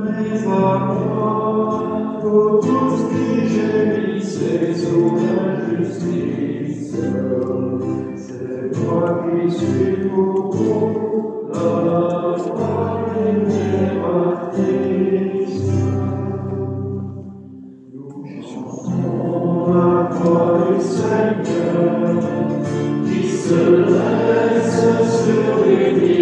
mais à moi, pour tous qui gémissaient sous l'injustice. C'est toi qui suis pour vous, la foi libératrice. Nous chantons la voix du Seigneur, qui se laisse sur les